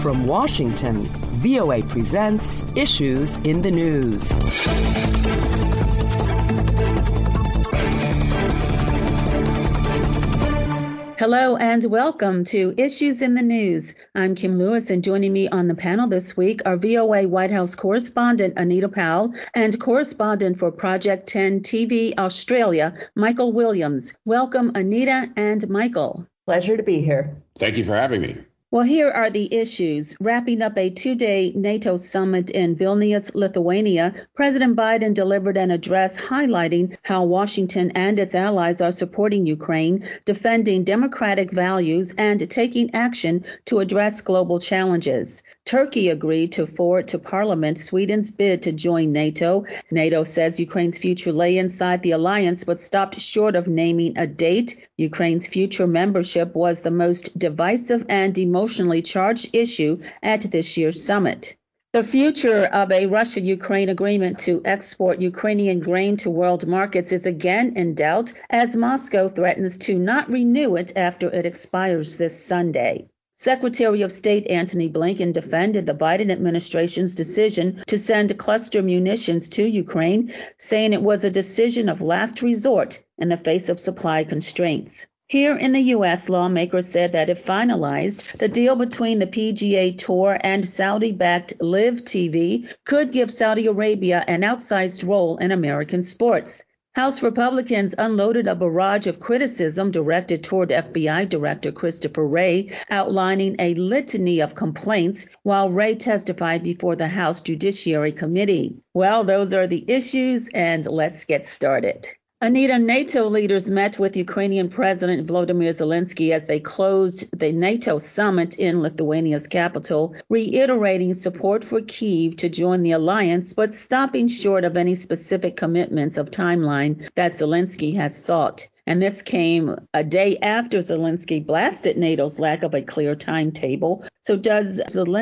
From Washington, VOA presents Issues in the News. Hello and welcome to Issues in the News. I'm Kim Lewis, and joining me on the panel this week are VOA White House correspondent Anita Powell and correspondent for Project 10 TV Australia, Michael Williams. Welcome, Anita and Michael. Pleasure to be here. Thank you for having me. Well, here are the issues. Wrapping up a two-day NATO summit in Vilnius, Lithuania, President Biden delivered an address highlighting how Washington and its allies are supporting Ukraine, defending democratic values, and taking action to address global challenges. Turkey agreed to forward to Parliament Sweden's bid to join NATO. NATO says Ukraine's future lay inside the alliance, but stopped short of naming a date. Ukraine's future membership was the most divisive and emotionally charged issue at this year's summit. The future of a Russia-Ukraine agreement to export Ukrainian grain to world markets is again in doubt as Moscow threatens to not renew it after it expires this Sunday. Secretary of State Antony Blinken defended the Biden administration's decision to send cluster munitions to Ukraine, saying it was a decision of last resort in the face of supply constraints. Here in the U.S., lawmakers said that if finalized, the deal between the PGA Tour and Saudi-backed Live TV could give Saudi Arabia an outsized role in American sports. House Republicans unloaded a barrage of criticism directed toward FBI Director Christopher Wray, outlining a litany of complaints while Wray testified before the House Judiciary Committee. Well, those are the issues, and let's get started. Anita, NATO leaders met with Ukrainian President Volodymyr Zelensky as they closed the NATO summit in Lithuania's capital, reiterating support for Kyiv to join the alliance, but stopping short of any specific commitments of timeline that Zelensky has sought. And this came a day after Zelensky blasted NATO's lack of a clear timetable. So does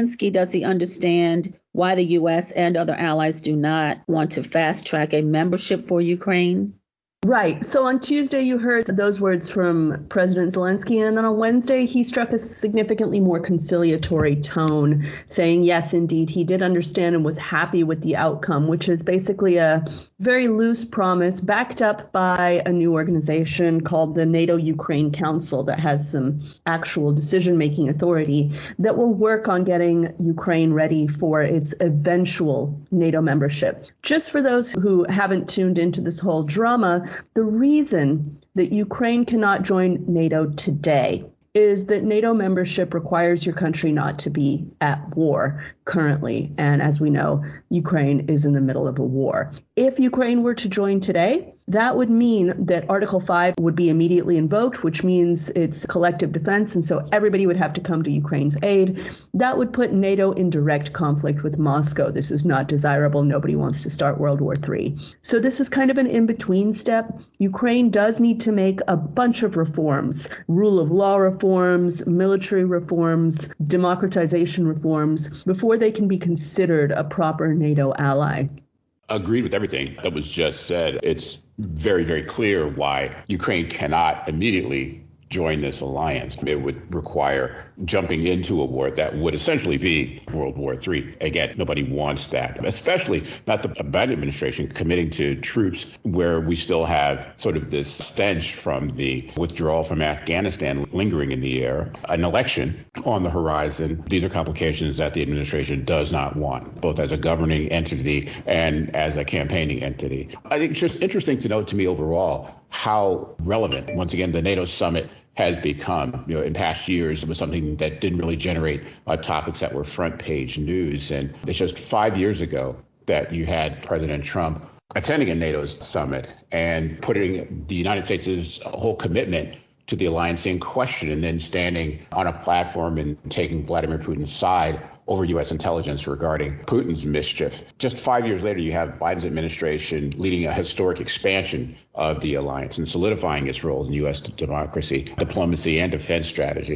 he understand why the U.S. and other allies do not want to fast track a membership for Ukraine? Right. So on Tuesday, you heard those words from President Zelensky, and then on Wednesday, he struck a significantly more conciliatory tone, saying, yes, indeed, he did understand and was happy with the outcome, which is basically a very loose promise backed up by a new organization called the NATO Ukraine Council that has some actual decision-making authority that will work on getting Ukraine ready for its eventual NATO membership. Just for those who haven't tuned into this whole drama, the reason that Ukraine cannot join NATO today is that NATO membership requires your country not to be at war currently. And as we know, Ukraine is in the middle of a war. If Ukraine were to join today, that would mean that Article 5 would be immediately invoked, which means it's collective defense. And so everybody would have to come to Ukraine's aid. That would put NATO in direct conflict with Moscow. This is not desirable. Nobody wants to start World War III. So this is kind of an in-between step. Ukraine does need to make a bunch of reforms, rule of law reforms, military reforms, democratization reforms, before they can be considered a proper NATO ally. Agreed with everything that was just said. It's very, very clear why Ukraine cannot immediately join this alliance. It would require jumping into a war that would essentially be World War III. Again, nobody wants that, especially not the Biden administration committing to troops where we still have sort of this stench from the withdrawal from Afghanistan lingering in the air, an election on the horizon. These are complications that the administration does not want, both as a governing entity and as a campaigning entity. I think it's just interesting to note to me overall how relevant, once again, the NATO summit has become. In past years, it was something that didn't really generate topics that were front page news. And it's just 5 years ago that you had President Trump attending a NATO summit and putting the United States' whole commitment to the alliance in question, and then standing on a platform and taking Vladimir Putin's side over U.S. intelligence regarding Putin's mischief. Just 5 years later, you have Biden's administration leading a historic expansion of the alliance and solidifying its role in U.S. democracy, diplomacy, and defense strategies.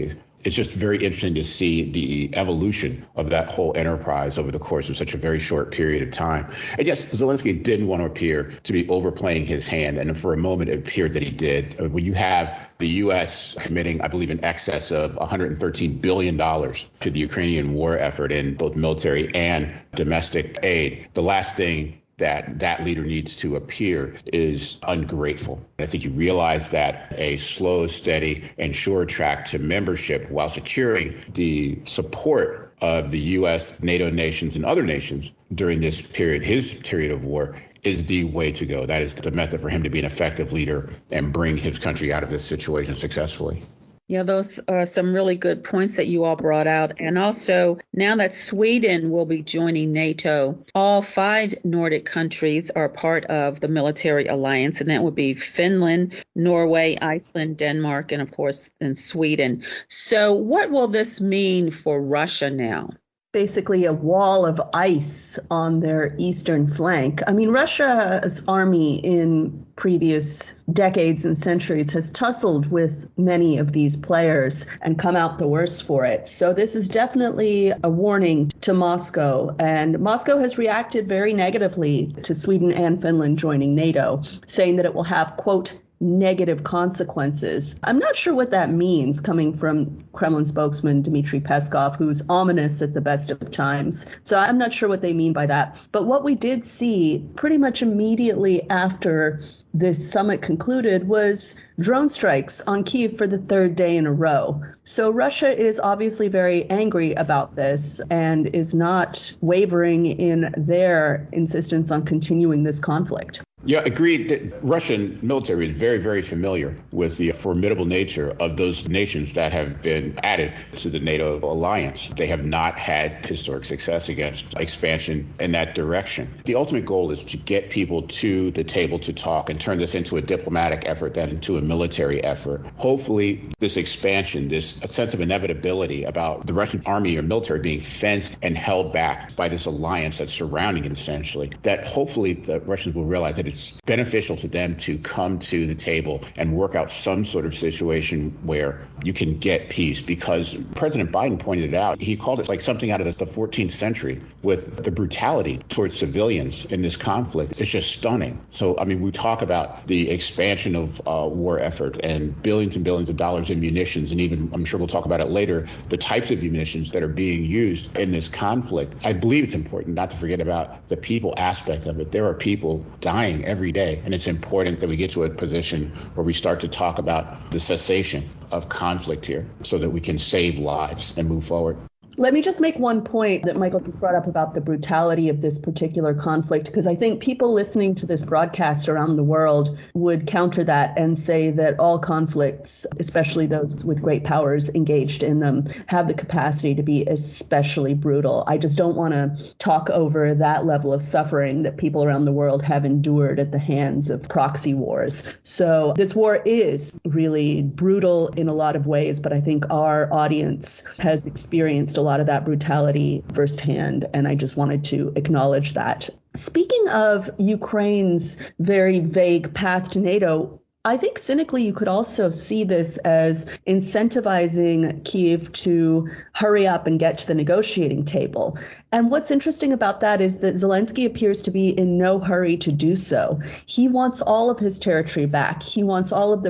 it's just very interesting to see the evolution of that whole enterprise over the course of such a very short period of time. And yes, Zelensky didn't want to appear to be overplaying his hand. And for a moment, it appeared that he did. When you have the U.S. committing, I believe, in excess of $113 billion to the Ukrainian war effort in both military and domestic aid, the last thing that leader needs to appear is ungrateful. I think you realize that a slow, steady, and sure track to membership while securing the support of the U.S., NATO nations, and other nations during this period, his period of war, is the way to go. That is the method for him to be an effective leader and bring his country out of this situation successfully. Yeah, those are some really good points that you all brought out. And also, now that Sweden will be joining NATO, all 5 Nordic countries are part of the military alliance, and that would be Finland, Norway, Iceland, Denmark, and of course, in Sweden. So what will this mean for Russia now? Basically a wall of ice on their eastern flank. I mean, Russia's army in previous decades and centuries has tussled with many of these players and come out the worse for it. So this is definitely a warning to Moscow. And Moscow has reacted very negatively to Sweden and Finland joining NATO, saying that it will have, quote, negative consequences. I'm not sure what that means coming from Kremlin spokesman Dmitry Peskov, who's ominous at the best of times. So I'm not sure what they mean by that. But what we did see pretty much immediately after this summit concluded was drone strikes on Kyiv for the 3rd day in a row. So Russia is obviously very angry about this and is not wavering in their insistence on continuing this conflict. Yeah, agreed. The Russian military is very, very familiar with the formidable nature of those nations that have been added to the NATO alliance. They have not had historic success against expansion in that direction. The ultimate goal is to get people to the table to talk and turn this into a diplomatic effort, then into a military effort. Hopefully, this expansion, this sense of inevitability about the Russian army or military being fenced and held back by this alliance that's surrounding it, essentially, that hopefully the Russians will realize that it's beneficial to them to come to the table and work out some sort of situation where you can get peace. Because President Biden pointed it out, he called it like something out of the 14th century with the brutality towards civilians in this conflict. It's just stunning. So, I mean, we talk about the expansion of war effort and billions of dollars in munitions, and even, I'm sure we'll talk about it later, the types of munitions that are being used in this conflict. I believe it's important not to forget about the people aspect of it. There are people dying every day, and it's important that we get to a position where we start to talk about the cessation of conflict here so that we can save lives and move forward. Let me just make one point that Michael just brought up about the brutality of this particular conflict, because I think people listening to this broadcast around the world would counter that and say that all conflicts, especially those with great powers engaged in them, have the capacity to be especially brutal. I just don't want to talk over that level of suffering that people around the world have endured at the hands of proxy wars. So this war is really brutal in a lot of ways, but I think our audience has experienced a lot of that brutality firsthand, and I just wanted to acknowledge that. Speaking of Ukraine's very vague path to NATO, I think cynically you could also see this as incentivizing Kyiv to hurry up and get to the negotiating table. And what's interesting about that is that Zelensky appears to be in no hurry to do so. He wants all of his territory back. He wants all of the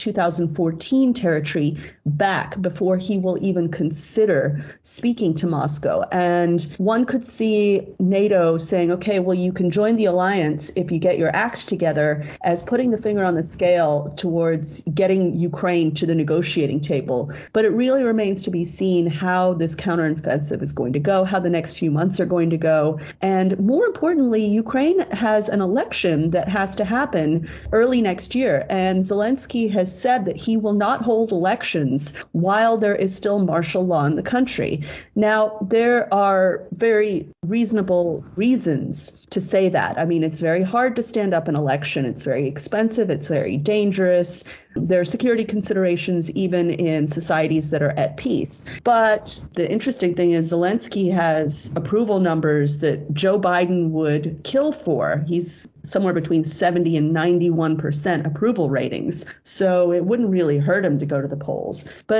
pre-2014 territory back before he will even consider speaking to Moscow. And one could see NATO saying, okay, well, you can join the alliance if you get your act together, as putting the finger on the scale towards getting Ukraine to the negotiating table. But it really remains to be seen how this counteroffensive is going to go, how the next few months are going to go. And more importantly, Ukraine has an election that has to happen early next year. And Zelensky has said that he will not hold elections while there is still martial law in the country. Now, there are very reasonable reasons to say that. I mean, it's very hard to stand up an election. It's very expensive. It's very dangerous. There are security considerations even in societies that are at peace. But the interesting thing is Zelensky has approval numbers that Joe Biden would kill for. He's somewhere between 70 and 91% approval ratings. So it wouldn't really hurt him to go to the polls. But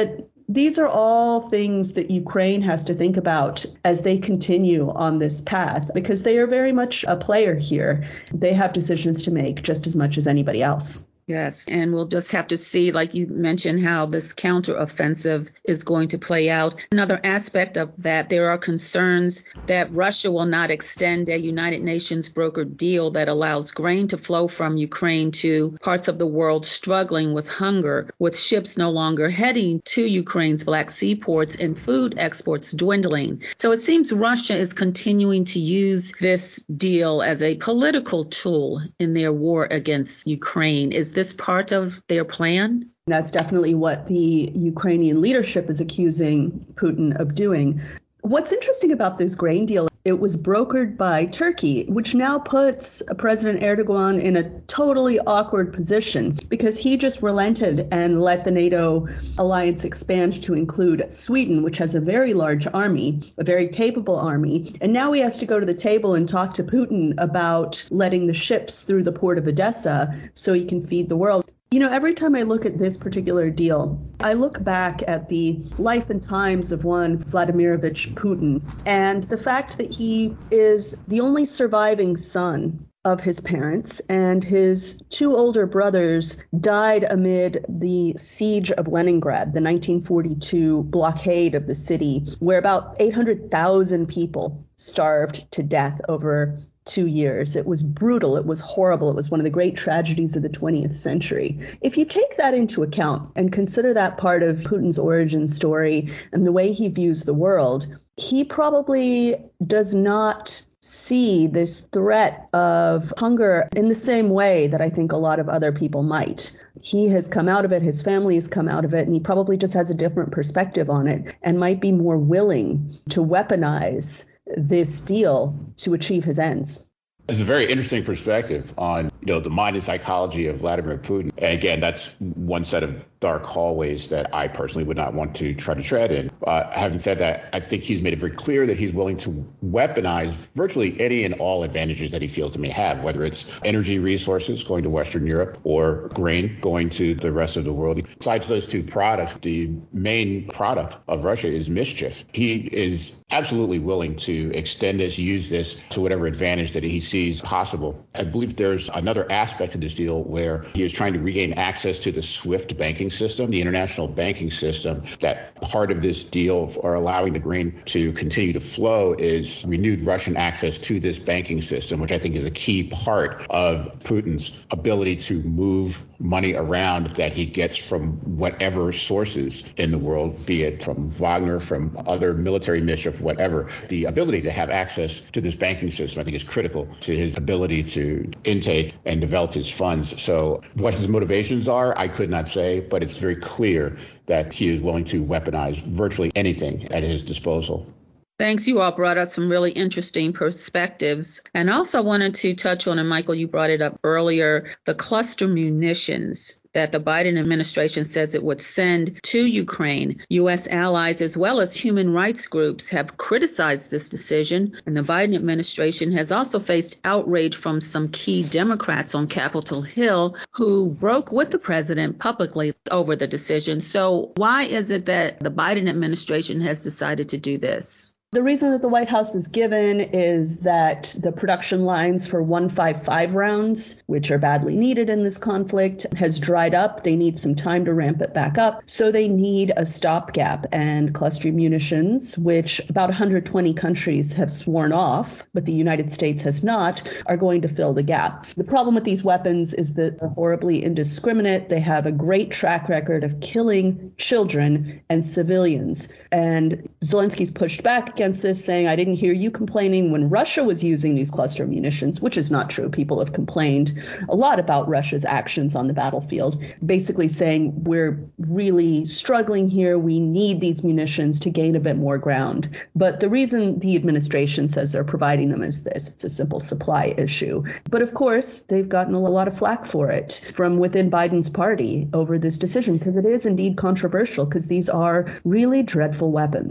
These are all things that Ukraine has to think about as they continue on this path, because they are very much a player here. They have decisions to make just as much as anybody else. Yes, and we'll just have to see, like you mentioned, how this counteroffensive is going to play out. Another aspect of that, there are concerns that Russia will not extend a United Nations brokered deal that allows grain to flow from Ukraine to parts of the world struggling with hunger, with ships no longer heading to Ukraine's Black Sea ports and food exports dwindling. So it seems Russia is continuing to use this deal as a political tool in their war against Ukraine. Is this part of their plan? That's definitely what the Ukrainian leadership is accusing Putin of doing. What's interesting about this grain deal, it was brokered by Turkey, which now puts President Erdogan in a totally awkward position because he just relented and let the NATO alliance expand to include Sweden, which has a very large army, a very capable army. And now he has to go to the table and talk to Putin about letting the ships through the port of Odessa so he can feed the world. You know, every time I look at this particular deal, I look back at the life and times of one Vladimirovich Putin and the fact that he is the only surviving son of his parents, and his two older brothers died amid the siege of Leningrad, the 1942 blockade of the city, where about 800,000 people starved to death over 2 years. It was brutal. It was horrible. It was one of the great tragedies of the 20th century. If you take that into account and consider that part of Putin's origin story and the way he views the world, he probably does not see this threat of hunger in the same way that I think a lot of other people might. He has come out of it, his family has come out of it, and he probably just has a different perspective on it and might be more willing to weaponize this deal to achieve his ends. It's a very interesting perspective on, the mind and psychology of Vladimir Putin. And again, that's one set of dark hallways that I personally would not want to try to tread in. Having said that, I think he's made it very clear that he's willing to weaponize virtually any and all advantages that he feels he may have, whether it's energy resources going to Western Europe or grain going to the rest of the world. Besides those two products, the main product of Russia is mischief. He is absolutely willing to extend this, use this to whatever advantage that he sees possible. I believe there's another aspect of this deal where he is trying to regain access to the SWIFT banking system, the international banking system. That part of this deal for allowing the grain to continue to flow is renewed Russian access to this banking system, which I think is a key part of Putin's ability to move money around that he gets from whatever sources in the world, be it from Wagner, from other military mischief, whatever. The ability to have access to this banking system, I think, is critical to his ability to intake and develop his funds. So what his motivations are, I could not say, but it's very clear that he is willing to weaponize virtually anything at his disposal. Thanks. You all brought up some really interesting perspectives. And also wanted to touch on, and Michael, you brought it up earlier, the cluster munitions that the Biden administration says it would send to Ukraine. U.S. allies as well as human rights groups have criticized this decision. And the Biden administration has also faced outrage from some key Democrats on Capitol Hill who broke with the president publicly over the decision. So why is it that the Biden administration has decided to do this? The reason that the White House is given is that the production lines for 155 rounds, which are badly needed in this conflict, has dried up. They need some time to ramp it back up. So they need a stopgap, and cluster munitions, which about 120 countries have sworn off, but the United States has not, are going to fill the gap. The problem with these weapons is that they're horribly indiscriminate. They have a great track record of killing children and civilians. And Zelensky's pushed back against this, saying, I didn't hear you complaining when Russia was using these cluster munitions, which is not true. People have complained a lot about Russia's actions on the battlefield, basically saying we're really struggling here. We need these munitions to gain a bit more ground. But the reason the administration says they're providing them is this. It's a simple supply issue. But of course, they've gotten a lot of flack for it from within Biden's party over this decision, because it is indeed controversial, because these are really dreadful weapons.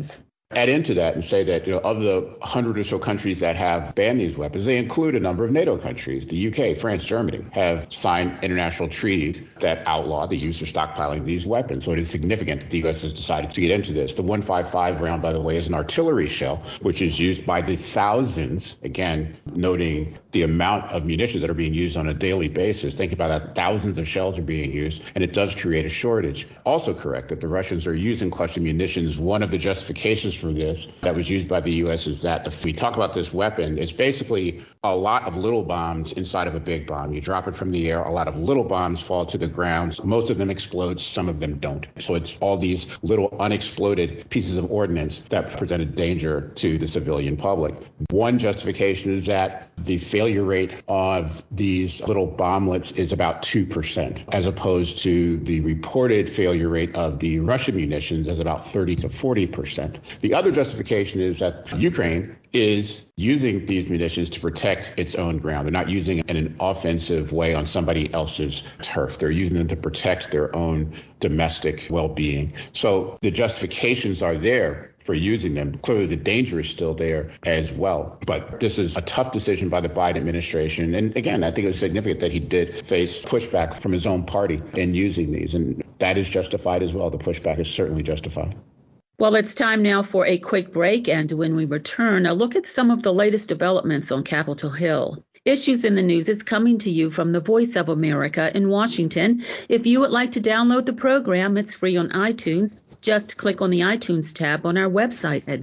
add into that and say that, of the 100 or so countries that have banned these weapons, they include a number of NATO countries. The UK, France, Germany have signed international treaties that outlaw the use or stockpiling these weapons. So it is significant that the U.S. has decided to get into this. The 155 round, by the way, is an artillery shell, which is used by the thousands, again, noting the amount of munitions that are being used on a daily basis. Think about that. Thousands of shells are being used, and it does create a shortage. Also correct that the Russians are using cluster munitions. One of the justifications for this that was used by the U.S. is that if we talk about this weapon, it's basically a lot of little bombs inside of a big bomb. You drop it from the air, a lot of little bombs fall to the ground. Most of them explode, some of them don't. So it's all these little unexploded pieces of ordnance that present a danger to the civilian public. One justification is that the failure rate of these little bomblets is about 2%, as opposed to the reported failure rate of the Russian munitions as about 30 to 40%. The other justification is that Ukraine is using these munitions to protect its own ground. They're not using it in an offensive way on somebody else's turf. They're using them to protect their own domestic well-being. So the justifications are there for using them. Clearly, the danger is still there as well. But this is a tough decision by the Biden administration. And again, I think it was significant that he did face pushback from his own party in using these. And that is justified as well. The pushback is certainly justified. Well, it's time now for a quick break. And when we return, a look at some of the latest developments on Capitol Hill. Issues in the News is coming to you from the Voice of America in Washington. If you would like to download the program, it's free on iTunes. Just click on the iTunes tab on our website at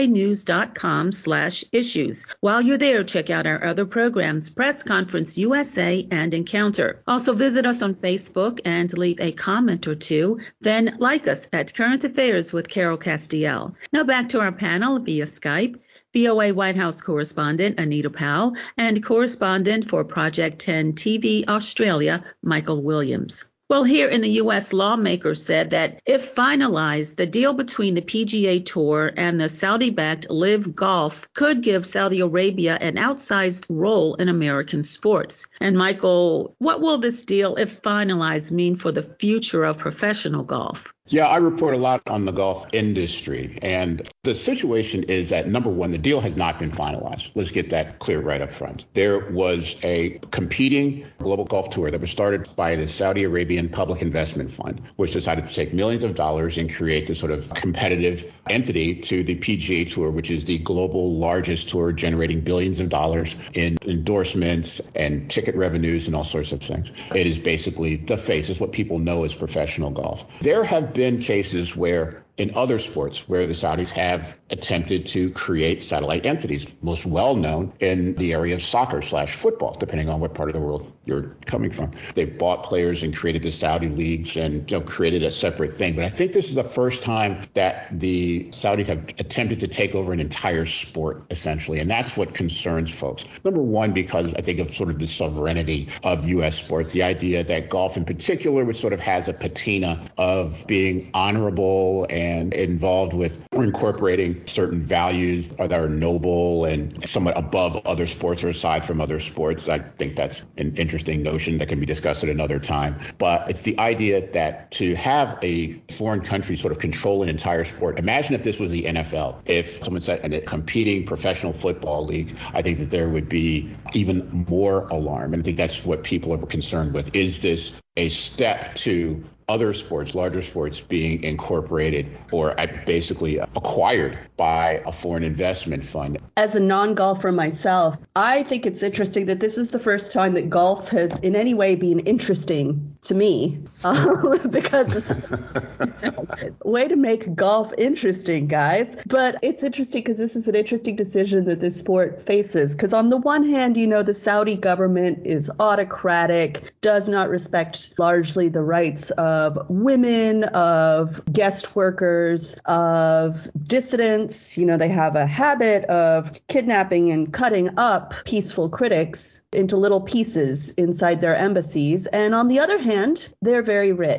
voanews.com/issues. While you're there, check out our other programs, Press Conference USA and Encounter. Also visit us on Facebook and leave a comment or two. Then like us at Current Affairs with Carol Castiel. Now back to our panel via Skype. VOA White House correspondent Anita Powell and correspondent for Project 10 TV Australia, Michael Williams. Well, here in the U.S., lawmakers said that if finalized, the deal between the PGA Tour and the Saudi-backed Live Golf could give Saudi Arabia an outsized role in American sports. And Michael, what will this deal, if finalized, mean for the future of professional golf? Yeah, I report a lot on the golf industry. And the situation is that, number one, the deal has not been finalized. Let's get that clear right up front. There was a competing global golf tour that was started by the Saudi Arabian Public Investment Fund, which decided to take millions of dollars and create this sort of competitive entity to the PGA Tour, which is the global largest tour, generating billions of dollars in endorsements and ticket revenues and all sorts of things. It is basically the face. It's what people know as professional golf. There have been cases where in other sports where the Saudis have attempted to create satellite entities, most well known in the area of soccer/football, depending on what part of the world you're coming from. They bought players and created the Saudi leagues and created a separate thing. But I think this is the first time that the Saudis have attempted to take over an entire sport, essentially. And that's what concerns folks. Number one, because I think of sort of the sovereignty of U.S. sports, the idea that golf in particular, which sort of has a patina of being honorable and involved with incorporating certain values that are noble and somewhat above other sports or aside from other sports. I think that's an interesting notion that can be discussed at another time. But it's the idea that to have a foreign country sort of control an entire sport. Imagine if this was the NFL. If someone said a competing professional football league, I think that there would be even more alarm. And I think that's what people are concerned with. Is this a step to other sports, larger sports, being incorporated or basically acquired by a foreign investment fund? As a non-golfer myself, I think it's interesting that this is the first time that golf has in any way been interesting to me. Because way to make golf interesting, guys. But it's interesting because this is an interesting decision that this sport faces. Because on the one hand, the Saudi government is autocratic, does not respect largely the rights of women, of guest workers, of dissidents. They have a habit of kidnapping and cutting up peaceful critics into little pieces inside their embassies. And on the other hand, they're very rich.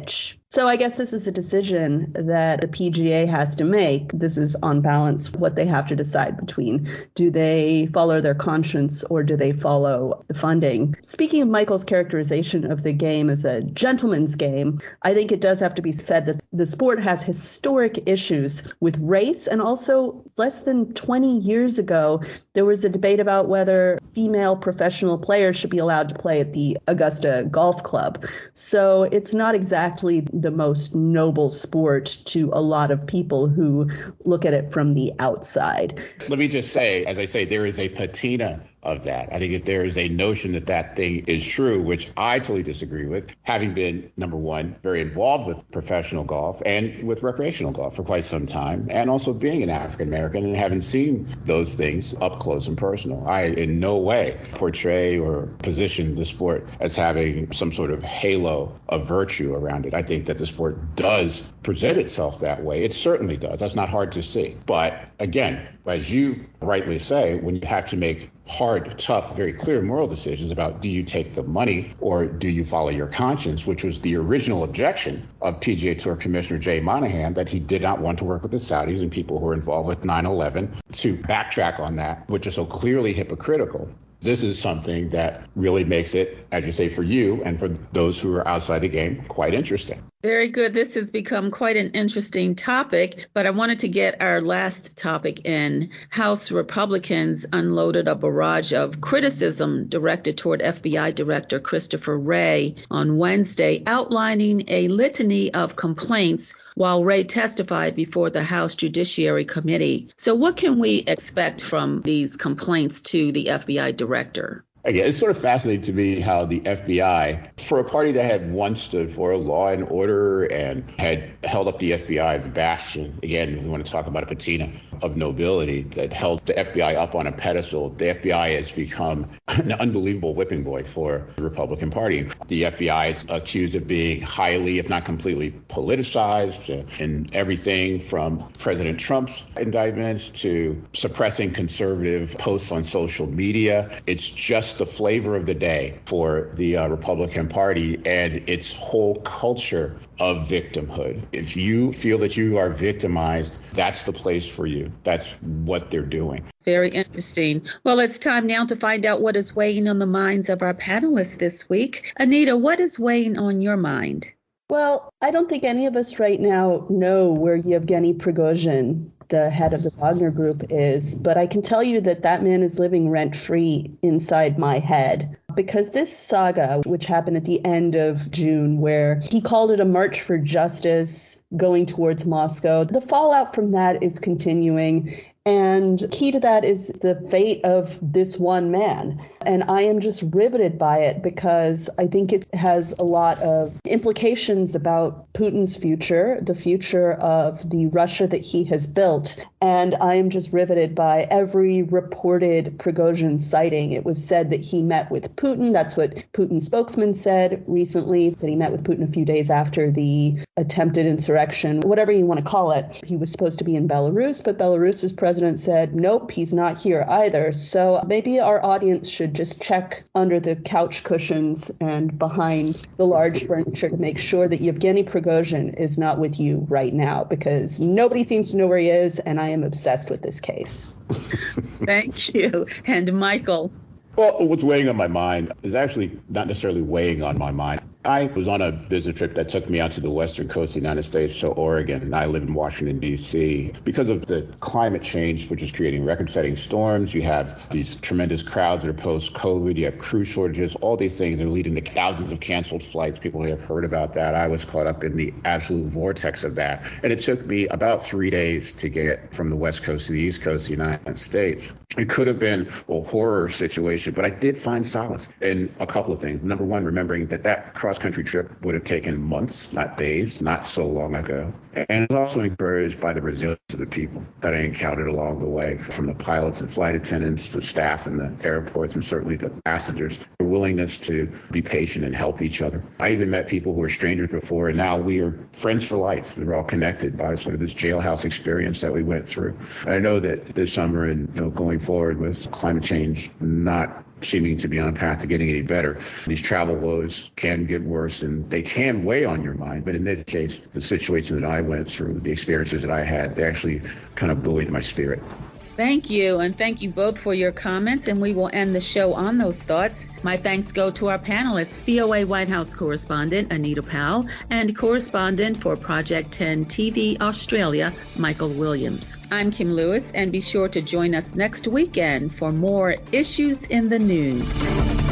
So I guess this is a decision that the PGA has to make. This is on balance what they have to decide between. Do they follow their conscience or do they follow the funding? Speaking of Michael's characterization of the game as a gentleman's game, I think it does have to be said that the sport has historic issues with race. And also less than 20 years ago, there was a debate about whether female professional players should be allowed to play at the Augusta Golf Club. So it's not exactly the most noble sport to a lot of people who look at it from the outside. Let me just say, as I say, there is a patina of that. I think if there is a notion that that thing is true, which I totally disagree with, having been, number one, very involved with professional golf and with recreational golf for quite some time, and also being an African American and having seen those things up close and personal. I in no way portray or position the sport as having some sort of halo of virtue around it. I think that the sport does present itself that way. It certainly does. That's not hard to see. But again, as you rightly say, when you have to make hard, tough, very clear moral decisions about do you take the money or do you follow your conscience, which was the original objection of PGA Tour Commissioner Jay Monahan, that he did not want to work with the Saudis and people who were involved with 9/11, to backtrack on that, which is so clearly hypocritical. This is something that really makes it, as you say, for you and for those who are outside the game, quite interesting. Very good. This has become quite an interesting topic, but I wanted to get our last topic in. House Republicans unloaded a barrage of criticism directed toward FBI Director Christopher Wray on Wednesday, outlining a litany of complaints while Wray testified before the House Judiciary Committee. So what can we expect from these complaints to the FBI director? Again, it's sort of fascinating to me how the FBI, for a party that had once stood for law and order and had held up the FBI as a bastion, again, we want to talk about a patina of nobility that held the FBI up on a pedestal. The FBI has become an unbelievable whipping boy for the Republican Party. The FBI is accused of being highly, if not completely, politicized in everything from President Trump's indictments to suppressing conservative posts on social media. It's just the flavor of the day for the Republican Party and its whole culture of victimhood. If you feel that you are victimized, that's the place for you. That's what they're doing. Very interesting. Well, it's time now to find out what is weighing on the minds of our panelists this week. Anita, what is weighing on your mind? Well, I don't think any of us right now know where Yevgeny Prigozhin, the head of the Wagner Group, is, but I can tell you that that man is living rent-free inside my head. Because this saga, which happened at the end of June, where he called it a march for justice going towards Moscow, the fallout from that is continuing. And key to that is the fate of this one man. And I am just riveted by it because I think it has a lot of implications about Putin's future, the future of the Russia that he has built. And I am just riveted by every reported Prigozhin sighting. It was said that he met with Putin. That's what Putin's spokesman said recently, that he met with Putin a few days after the attempted insurrection, whatever you want to call it. He was supposed to be in Belarus, but Belarus's president said, nope, he's not here either. So maybe our audience should just check under the couch cushions and behind the large furniture to make sure that Yevgeny Prigozhin is not with you right now, because nobody seems to know where he is, and I am obsessed with this case. Thank you. And Michael? Well, what's weighing on my mind is actually not necessarily weighing on my mind. I was on a business trip that took me out to the western coast of the United States, to Oregon, and I live in Washington, D.C. Because of the climate change, which is creating record-setting storms, you have these tremendous crowds that are post-COVID, you have crew shortages, all these things are leading to thousands of canceled flights. People may have heard about that. I was caught up in the absolute vortex of that. And it took me about 3 days to get from the west coast to the east coast of the United States. It could have been a horror situation, but I did find solace in a couple of things. Number one, remembering that cross-country trip would have taken months, not days, not so long ago. And I was also encouraged by the resilience of the people that I encountered along the way, from the pilots and flight attendants, the staff in the airports, and certainly the passengers, their willingness to be patient and help each other. I even met people who were strangers before, and now we are friends for life. We're all connected by sort of this jailhouse experience that we went through. And I know that this summer and going forward with climate change not seeming to be on a path to getting any better. These travel woes can get worse, and they can weigh on your mind. But in this case, the situation that I went through, the experiences that I had, they actually kind of buoyed my spirit. Thank you, and thank you both for your comments, and we will end the show on those thoughts. My thanks go to our panelists, VOA White House correspondent Anita Powell and correspondent for Project 10 TV Australia, Michael Williams. I'm Kim Lewis, and be sure to join us next weekend for more Issues in the News.